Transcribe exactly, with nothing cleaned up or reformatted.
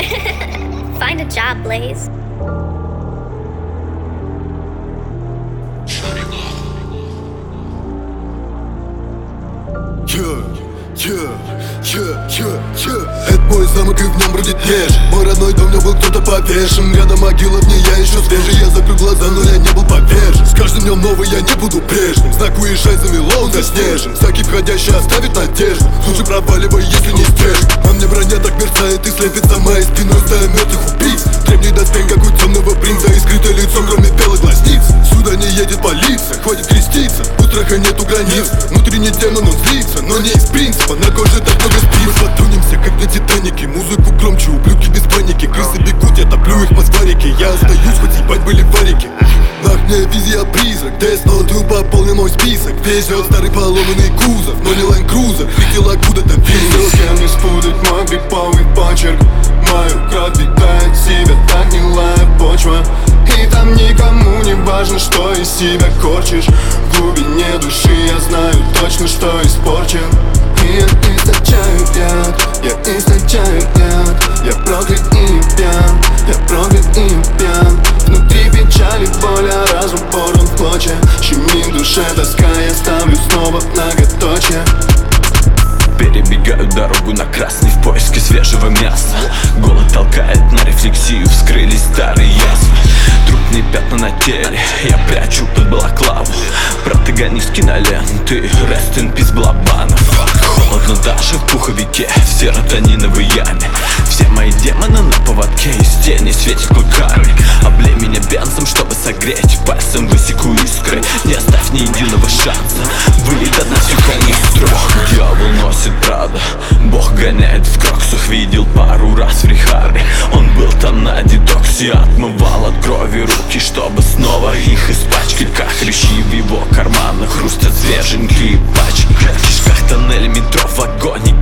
Find a job, Blaze. Это мой замок, и в нем бродит неж. Мой родной дом, в нем был кто-то повешен. Рядом могила, в ней я еще свежий. Я закрыл глаза, но я не был повержен. С каждым днем новый, я не буду прежним. Знак уезжай, замело, он заснежен. Всякий входящий оставит надежду. Лучше проваливай, если не стежь. На мне броня так мерцает и слепит за моей спиной стая мертвых убийц. Древний доспех, как у темного принца, и скрытое лицо, кроме белых глазниц. Сюда не едет полиция, хватит креститься. У страха нету границ. Внутренний демон, он злится, но не из принципа. На коже так много спиц. Мы потонемся, как на Титанике. Музыку громче, ублюдки без паники. Крысы бегут, я топлю их по сварике. Я остаюсь, хоть ебать были варики. На окне визия призрак, Десноту пополнил мой список. Везет старый поломанный кузов, но не Land Cruiser. Видел откуда-то везет. С кем не спутать мой гриповый почерк. Мою кровь питает себя так гнилая почва. И там никому не важно, что из себя корчишь. В глубине души я знаю точно, что испорчен. И я источаю яд, я источаю яд. Я проклят и не пьян, я проклят и не пьян. Внутри печали, боль, а разум порван в клочья. Щемит в душе тоска, я ставлю снова многоточие. Перебегаю дорогу на красный в поиске свежего мяса. Голод толкает на рефлексию, вскрылись старые язвы. Трупные пятна на теле, я прячу под балаклаву. Протагонист киноленты, rest in peace Балабанов. Холодно даже в пуховике, в серотониновой яме. Все мои демоны на поводке, из тени светит клыками. Облей меня бензом, чтобы согреть, пальцем высеку искры. Не оставь ни единого шанса, вылет одна всю канистру. Дьявол носит Прада, Бог гоняет в кроксах. Видел пару раз в Рихаре, он был там на детоксе. Отмывал от крови руки, чтобы снова их испачкать. Как хрящи в его карманах, хрустят свеженькие пачки. В кишках тоннель метро в вагоне,